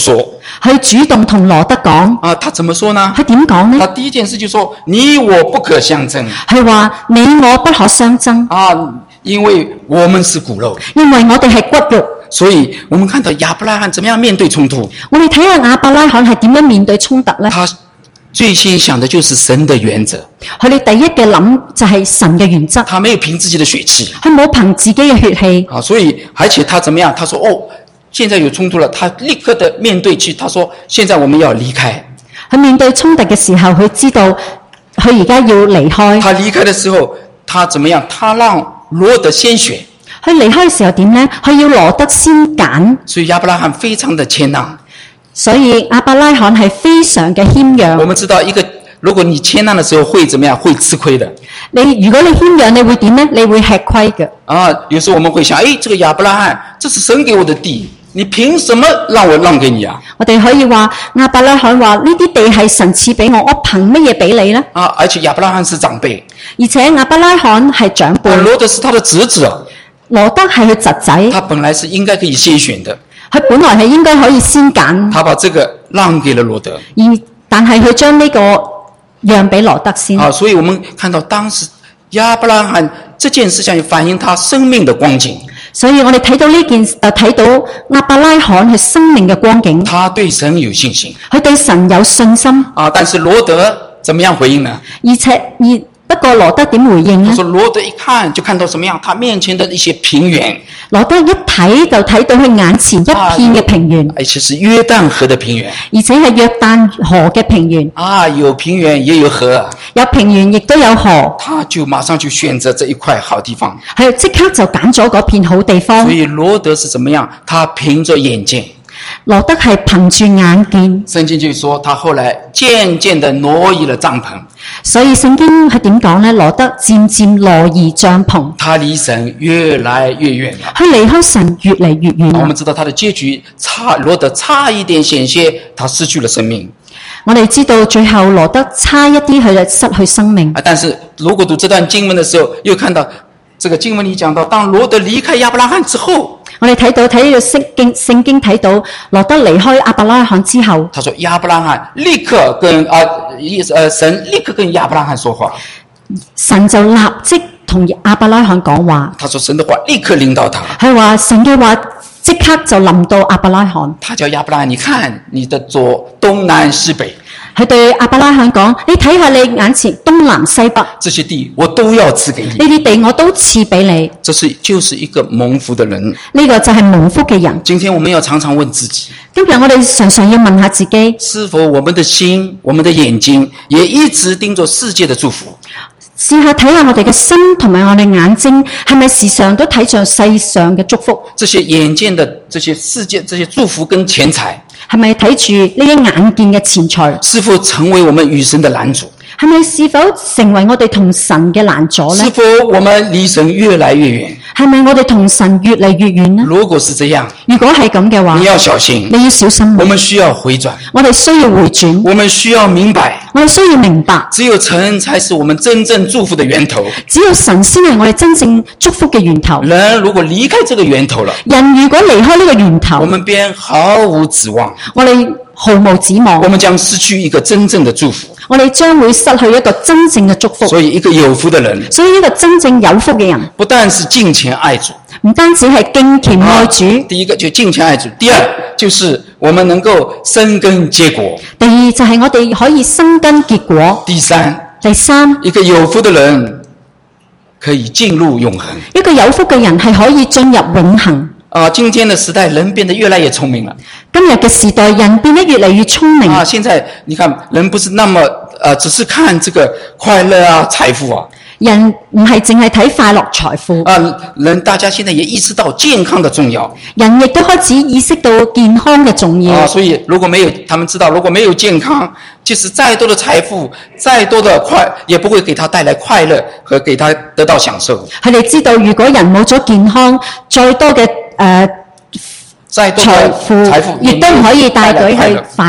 去主動同羅德講。 啊，他怎麼說呢？ 佢點講呢？ 他第一件事就說：你我不可相爭佢話你我不可相爭， 啊，因為我們是骨肉。 因為我哋係骨肉。 所以我們看到亞伯拉罕怎麼樣面對衝突。 我哋睇下亞伯拉罕係點樣面對衝突呢？ 他最先想的就是神的原則。 佢哋第一嘅諗就係神嘅原則。 他沒有憑自己的血氣。 佢冇憑自己嘅血氣。 啊，所以而且他怎麼樣？他說：哦，現在有衝突了。他立刻的面對去，他說：現在我們要離開。 佢面對衝突嘅時候，佢知道佢而家要離開。 他離開的時候，他怎麼樣？他讓羅德先選。 佢離開嘅時候點呢？佢要羅德先揀。 所以亞伯拉罕非常的謙讓。 所以亞伯拉罕係非常嘅謙讓。 我們知道如果你謙讓的時候會怎麼樣？會吃虧的。 如果你謙讓，你會點呢？你會吃虧嘅。 啊，有時候我們會想，這個亞伯拉罕，這是神給我的地，你憑什麼讓我讓給你啊？ 我哋可以話亞伯拉罕話呢啲地係神賜俾我憑乜嘢俾你呢？ 啊，而且亞伯拉罕是長輩， 而且亞伯拉罕係長輩。 羅德是他的侄子。 羅德係佢侄仔。 他本來是應該可以先選的。 佢本來係應該可以先揀。 他把這個讓給了羅德。 但係佢將呢個讓俾羅德先。 啊，所以我們看到當時亞伯拉罕這件事情反映他生命的光景。 所以我哋睇到呢件睇到亞伯拉罕佢生命嘅光景。 他對神有信心。 佢對神有信心。 啊，但是羅德怎麼樣回應呢？ 不過羅德點回應呢？ 他說羅德一看就看到什麼樣？他面前的一些平原。 羅德一睇就睇到佢眼前一片嘅平原。 而且是約旦河的平原。 而且係約旦河嘅平原。 啊，有平原也有河。 有平原亦都有河。 他就馬上去選擇這一塊好地方。 係即刻就揀咗嗰片好地方。 所以羅德是怎麼樣？他憑着眼見。 羅德係憑住眼見。 聖經就說他後來漸漸地挪移了帳篷。 所以聖經係點講呢？羅德漸漸挪移帳篷。 他離神越來越遠了。 佢離開神越嚟越遠。 我們知道他的結局羅德差一點險些，他失去了生命。 我哋知道最後羅德差一啲佢就失去生命。 但是如果讀這段經文的時候，又看到這個經文裏講到，當羅德離開亞伯拉罕之後。 我哋睇到聖經睇到羅德離開亞伯拉罕之後， 他說亞伯拉罕立刻跟神立刻跟亞伯拉罕說話， 神就立即同亞伯拉罕講話。 他說神的話立刻臨到他， 係話神嘅話即刻就臨到亞伯拉罕。 他叫亞伯拉罕，你看你的左東南西北。 佢對亞伯拉罕講：你睇下你眼前東南西北， 這些地我都要賜給你。 呢啲地我都賜俾你。 這就是一個蒙福的人。 呢個就係蒙福嘅人。 今天我們要常常問自己， 今日我哋常常要問下自己， 是否我們的心、我們的眼睛也一直盯着世界的祝福？ 試下睇下我哋嘅心同埋我哋眼睛係咪時常都睇着世上嘅祝福？ 這些眼見的這些世界、這些祝福跟錢財， 係咪睇住呢啲眼見嘅錢財？ 是否成為我們與神的攔阻？ 係咪是否成為我哋同神嘅攔阻呢？ 是否我們離神越來越遠？ 係咪我哋同神越嚟越遠呢？ 如果是這樣， 如果係咁嘅話， 你要小心， 你要小心。 我們需要回轉， 我哋需要回轉， 我們需要明白， 我哋需要明白， 只有神才是我們真正祝福的源頭。 只有神先係我哋真正祝福嘅源頭。 人如果離開這個源頭了， 人如果離開呢個源頭， 我們便毫無指望， 我哋毫無指望， 我們將失去一個真正的祝福。 我哋將會失去一個真正嘅祝福。 所以一個有福的人， 所以一個真正有福嘅人， 不但是敬虔愛主， 唔單止係敬虔愛主， 第一個就敬虔愛主，第二就是我們能夠生根結果， 第二就係我哋可以生根結果， 第三一個有福的人可以進入永恆。 一個有福嘅人係可以進入永恆。 今天的時代人變得越來越聰明了。 今日嘅時代人變得越嚟越聰明。 現在你看人不是那麼只是看這個快樂啊財富啊。 人唔係淨係睇快樂財富。 大家現在也意識到健康的重要。 人亦都開始意識到健康嘅重要。 所以如果沒有，他們知道如果沒有健康，即使再多的財富，再多的也不會給他帶來快樂和給他得到享受。 佢哋知道如果人冇咗健康，再多嘅財富亦都唔可以帶佢去快樂。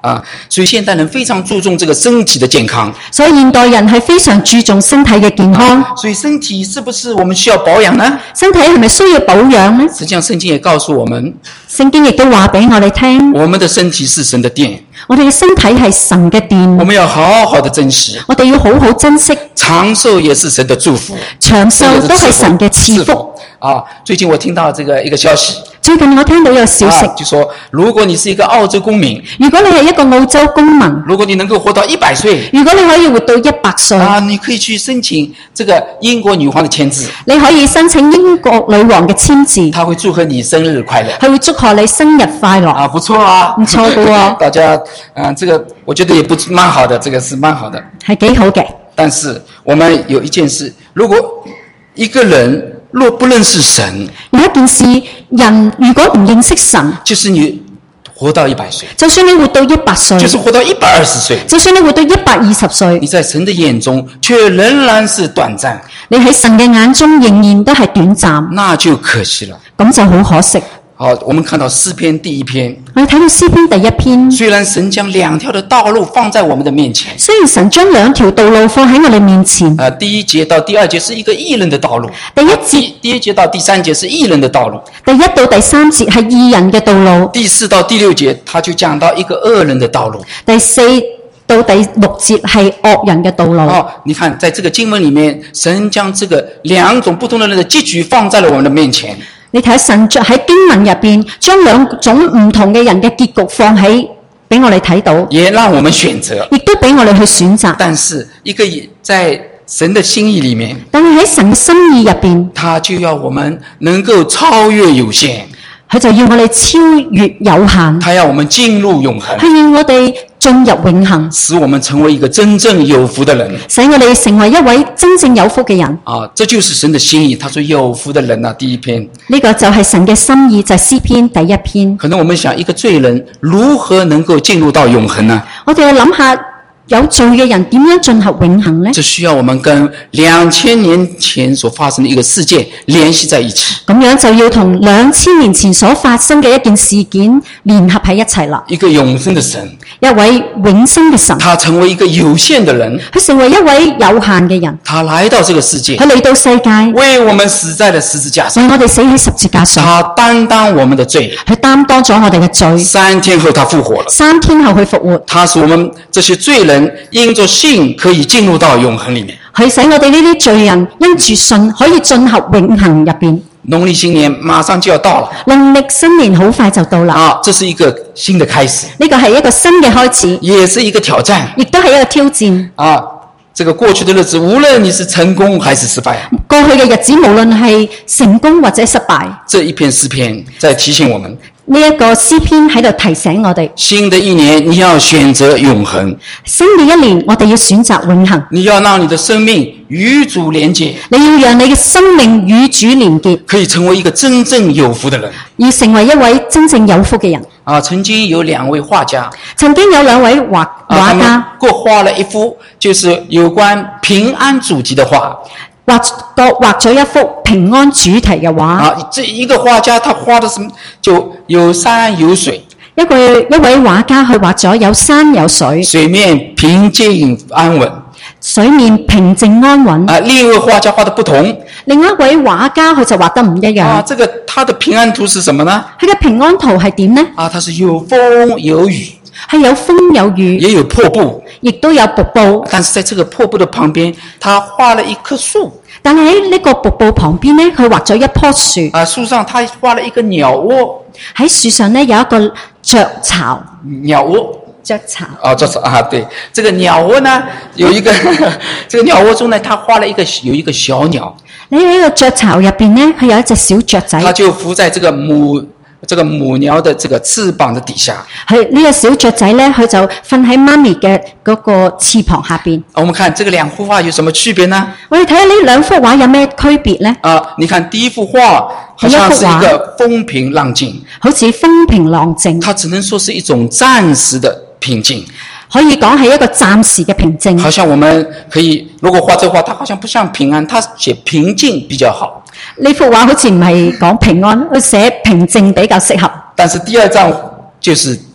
所以现代人非常注重这个身体的健康。 所以現代人係非常注重身體嘅健康。 所以身體是不是我們需要保養呢？ 身體係咪需要保養呢？ 實際上聖經也告訴我們， 聖經亦都話俾我哋聽， 我們的身體是神的殿， 我哋嘅身體係神嘅殿， 我們要好好的珍惜。 我哋要好好珍惜。 長壽也是神的祝福， 長壽都係神嘅賜福。 最近我聽到這個一個消息， 最近我聽到有消息， 就說如果你是一個澳洲公民， 如果你係一個澳洲公民， 如果你能夠活到100歲， 如果你可以活到100歲， 你可以去申請這個英國女皇的簽字， 你可以申請英國女王嘅簽字， 她會祝賀你生日快樂， 佢會祝賀你生日快樂。 不錯啊， 唔錯嘅喎。 大家這個我覺得也不蠻好的，這個是蠻好的， 係幾好嘅。 但是我們有一件事，如果一個人若不認識神， 有一件事，人如果唔認識神， 就是你活到100歲， 就算你活到100歲， 就是活到120歲， 就算你活到120歲， 你在神的眼中卻仍然是短暫， 你喺神嘅眼中仍然都係短暫， 那就可惜了。 咁就好可惜。 好，我們看到詩篇第1篇， 我哋睇到詩篇第1篇， 雖然神將2條的道路放在我們的面前， 雖然神將2條道路放喺我哋面前， 第1節到第2節是一個義人的道路， 第1 節到第3節是義人的道路， 第1到第3節係義人嘅道路， 第4到第6節他就講到一個惡人的道路， 第4到第6節係惡人嘅道路。 你看在這個經文裡面，神將這個2種不同的人的結局放在了我們的面前。 你睇神喺經文入邊，將2種唔同嘅人嘅結局放喺俾我哋睇到， 也讓我們選擇， 亦都俾我哋去選擇。 但是一個在神的心意裡面， 但係喺神嘅心意入邊， 他就要我們能夠超越有限， 佢就要我哋超越有限， 他要我們進入永恆， 係要我哋進入永恆， 使我們成為一個真正有福的人， 使我哋成為一位真正有福嘅人。 這就是神的心意。他說有福的人第1篇， 呢個就係神嘅心意，就係詩篇第1篇。 可能我們想，一個罪人如何能夠進入到永恆呢？ 我哋要諗下，有罪嘅人點樣進入永恆呢？ 這需要我們跟2000年前所發生的一個事件聯繫在一起。 咁樣就要同2000年前所發生嘅一件事件聯合喺一齊啦。 一個永生的神， 一位永生嘅神， 他成為一個有限的人， 佢成為一位有限嘅人， 他來到這個世界， 佢嚟到世界， 為我們死在了十字架上， 為我哋死喺十字架上， 他擔當我們的罪， 佢擔當咗我哋嘅罪。 3天後他復活了 ，3天後佢復活， 他使我們這些罪人因着信可以進入到永恆裡面。 佢使我哋呢啲罪人因住信可以進入永恆入邊。 農曆新年馬上就要到了， 農曆新年好快就到啦。 這是一個新的開始， 呢個係一個新嘅開始， 也是一個挑戰， 亦都係一個挑戰。 這個過去的日子，無論你是成功還是失敗， 過去嘅日子無論係成功或者失敗， 這一篇詩篇在提醒我們， 呢一個詩篇喺度提醒我哋， 新的一年你要選擇永恆， 新嘅一年我哋要選擇永恆， 你要讓你的生命與主連結， 你要讓你嘅生命與主連結， 可以成為一個真正有福的人， 要成為一位真正有福嘅人。 曾經有2位畫家， 曾經有2位畫家， 各畫了一幅就是有關平安主題的畫， 各畫咗一幅平安主題嘅畫。 這一個畫家他畫的什麼？就有山有水。 一位畫家佢畫咗有山有水， 水面平靜安穩， 水面平靜安穩。 另一位畫家畫的不同， 另一位畫家佢就畫得唔一樣。 這個他的平安圖是什麼呢？ 佢嘅平安圖係點呢？ 它是有風有雨， 係有風有雨， 也有瀑布， 亦都有瀑布。 但是在這個瀑布的旁邊，他畫了一棵樹。 但係喺呢個瀑布旁邊呢，佢畫咗一棵樹。 樹上他畫了一個鳥窩。 喺樹上呢有一個雀巢。 鳥窩。 雀巢。 對，這個鳥窩呢有一個，這個鳥窩中呢，他畫了有一個小鳥。 你喺個雀巢入邊呢，佢有一隻小雀仔。 它就伏在這個母鳥的這個翅膀的底下。 係呢個小雀仔呢，佢就瞓喺媽咪嘅嗰個翅膀下邊。 我們看這個2幅畫有什麼區別呢？ 我哋睇下呢2幅畫有咩區別呢？ 你看第一幅畫好像是一個風平浪靜， 好似風平浪靜。 它只能說是一種暫時的平靜， 可以講係一個暫時嘅平靜。 好像我們可以如果畫這畫，它好像不像平安，它寫平靜比較好。 呢幅畫好似唔係講平安，佢寫平靜比較適合。 但是第2張就是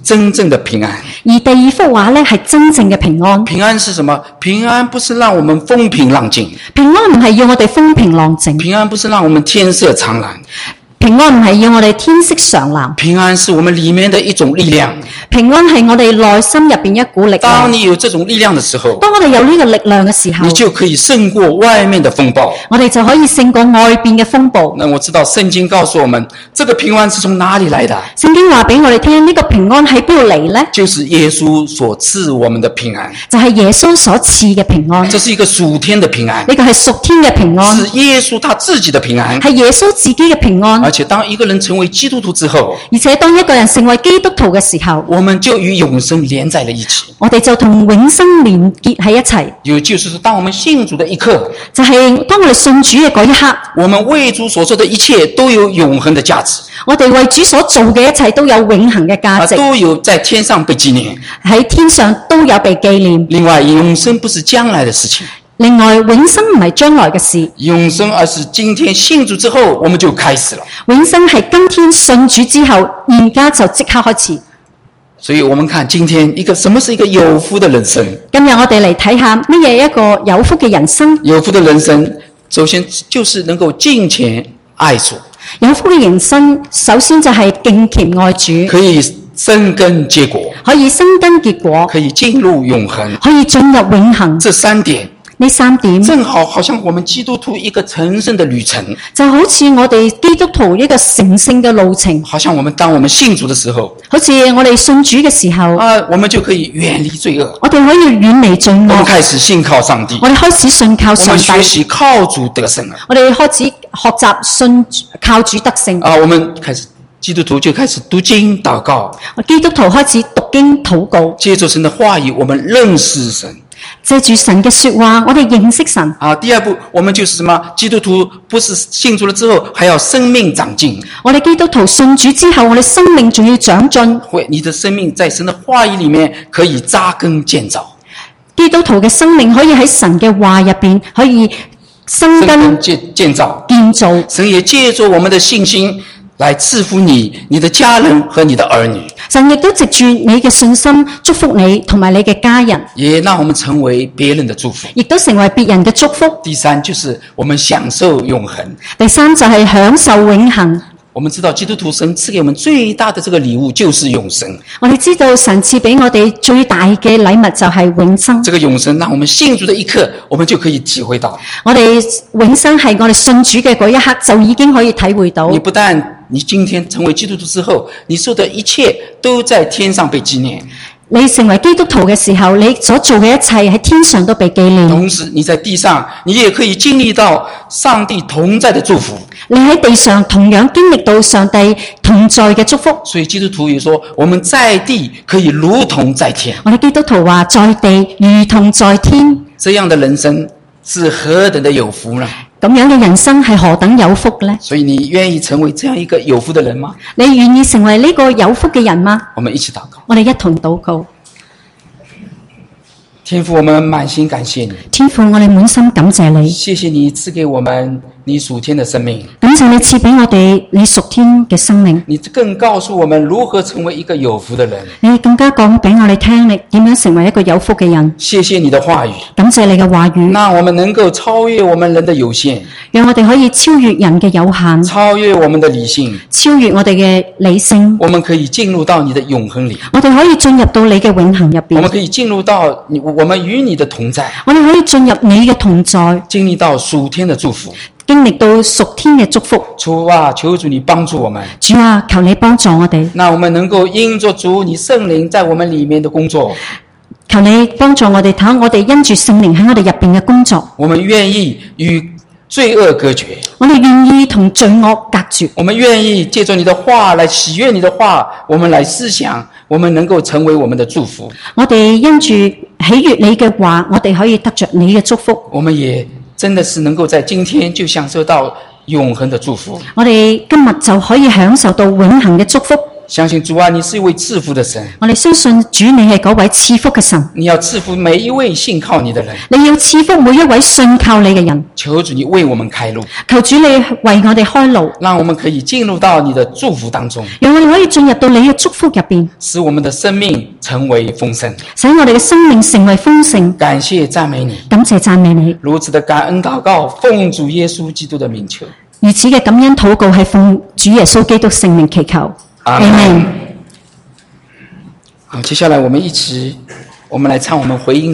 真正的平安。 而第二幅畫咧係真正嘅平安。 平安是什麼？平安不是讓我們風平浪靜， 平安唔係要我哋風平浪靜， 平安不是讓我們天色長藍， 平安唔係要我哋天色常藍， 平安是我們裡面的一種力量。 平安係我哋內心入邊一股力量。 當你有這種力量的時候， 當我哋有呢個力量嘅時候， 你就可以勝過外面的風暴。 我哋就可以勝過外邊嘅風暴。 那我知道聖經告訴我們，這個平安是從哪裡來的？ 聖經話俾我哋聽，呢個平安喺邊度嚟呢？ 就是耶穌所賜我們的平安， 就係耶穌所賜嘅平安。 這是一個屬天的平安， 呢個係屬天嘅平安， 是耶穌他自己的平安。 係耶穌自己嘅平安。 而且當一個人成為基督徒之後， 而且當一個人成為基督徒嘅時候， 我們就與永生連在了一起。 我哋就同永生連結喺一齊。 也就是說，當我們信主的一刻， 就係當我哋信主嘅嗰一刻， 我們為主所做的一切都有永恆的價值， 我哋為主所做嘅一切都有永恆嘅價值， 都有在天上被紀念， 喺天上都有被紀念。 另外，永生不是將來的事情， 另外，永生唔係將來嘅事， 永生而是今天信主之後我們就開始了。 永生係今天信主之後，而家就即刻開始。 所以我們看今天什麼是一個有福的人生？ 今日我哋嚟睇下乜嘢一個有福嘅人生。 有福的人生，首先就是能夠敬虔愛主。 有福嘅人生，首先就係敬虔愛主， 可以生根結果， 可以生根結果， 可以進入永恆， 可以進入永恆。 這三點。 呢三點正好像我們基督徒一個成聖的旅程， 就好似我哋基督徒一個成聖嘅路程。 好像當我們信主的時候， 好似我哋信主嘅時候， 我們就可以遠離罪惡， 我哋可以遠離罪惡。 我們開始信靠上帝， 我哋開始信靠上帝， 我們學習靠主得勝了。 我哋開始學習信靠主得勝。 我們開始基督徒就開始讀經禱告， 基督徒開始讀經禱告， 借着神的話語，我們認識神。 借住神嘅說話，我哋認識神。 第二步，我們就是什麼？基督徒不是信主了之後，還要生命長進。 我哋基督徒信主之後，我哋生命仲要長進。 你的生命在神的話語裡面可以扎根建造。 基督徒嘅生命可以喺神嘅話入邊可以生根建造。 神也借助我們的信心來賜福你的家人和你的兒女。 神亦都藉住你嘅信心祝福你同埋你嘅家人， 也讓我們成為別人的祝福， 亦都成為別人嘅祝福。 第三就是我們享受永恆。 第三就係享受永恆。 我們知道基督徒神賜給我們最大的這個禮物就是永生。 我哋知道神賜俾我哋最大嘅禮物就係永生。 這個永生讓我們信主的一刻，我們就可以體會到。 我哋永生係我哋信主嘅嗰一刻就已經可以體會到。 你不但你今天成為基督徒之後，你受的一切都在天上被紀念。 你成為基督徒嘅時候，你所做嘅一切喺天上都被紀念。 同時你在地上，你也可以經歷到上帝同在的祝福。 你喺地上同樣經歷到上帝同在嘅祝福。 所以基督徒也說，我們在地可以如同在天。 我哋基督徒話，在地如同在天。 這樣的人生是何等的有福呢？ 咁樣嘅人生係何等有福呢？ 所以你願意成為這樣一個有福的人嗎？ 你願意成為呢個有福嘅人嗎？ 我們一起禱告。 我哋一同禱告。 天父，我們滿心感謝你。 天父，我哋滿心感謝你。 謝謝你賜給我們你屬天的生命。 感謝你賜俾我哋你屬天嘅生命。 你更告訴我們如何成為一個有福的人。 你更加講俾我哋聽，你點樣成為一個有福嘅人。 謝謝你的話語。 感謝你嘅話語。 那我們能夠超越我們人的有限， 讓我哋可以超越人嘅有限， 超越我們的理性， 超越我哋嘅理性。 我們可以進入到你的永恆裡。 我哋可以進入到你嘅永恆入邊。 我們可以進入到我們與你的同在。 我哋可以進入你嘅同在， 經歷到屬天的祝福。 經歷到屬天嘅祝福。 主啊，求主你幫助我們。 主啊，求你幫助我哋。 那我們能夠因着主你聖靈在我們裡面的工作。 求你幫助我哋，睇下我哋因住聖靈喺我哋入邊嘅工作。 我們願意與罪惡隔絕。 我哋願意同罪惡隔絕。 我們願意借着你的話來喜悅你的話，我們來思想，我們能夠成為我們的祝福。 我哋因住喜悅你嘅話，我哋可以得着你嘅祝福。 我們也真的是能夠在今天就享受到永恆的祝福。 我哋今日就可以享受到永恆嘅祝福。 相信主啊，你是一位赐福的神， 我哋相信主你係嗰位賜福嘅神， 你要赐福每一位信靠你的人。 你要賜福每一位信靠你嘅人。 求主你為我們開路， 求主你為我哋開路， 讓我們可以進入到你的祝福當中， 讓我哋可以進入到你嘅祝福入邊， 使我們的生命成為豐盛。 使我哋嘅生命成為豐盛。 感謝讚美你， 感謝讚美你， 如此的感恩禱告，奉主耶穌基督的名求。 如此嘅感恩禱告係奉主耶穌基督聖名祈求。 阿們 Amen。 好，接下來我們來唱我們回應